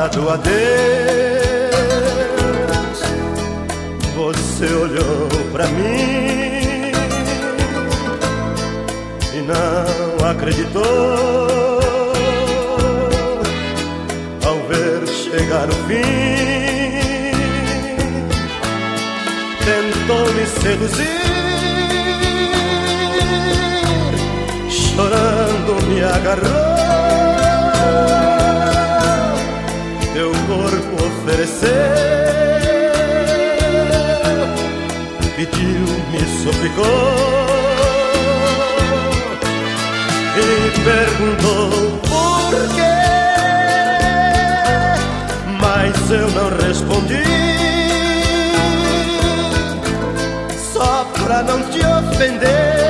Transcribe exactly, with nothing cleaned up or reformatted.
dado adeus, você olhou pra mim e não acreditou ao ver chegar o fim. Tentou me seduzir, chorando me agarrou, teu corpo ofereceu, pediu, me suplicou e perguntou por quê, mas eu não respondi, só pra não te ofender.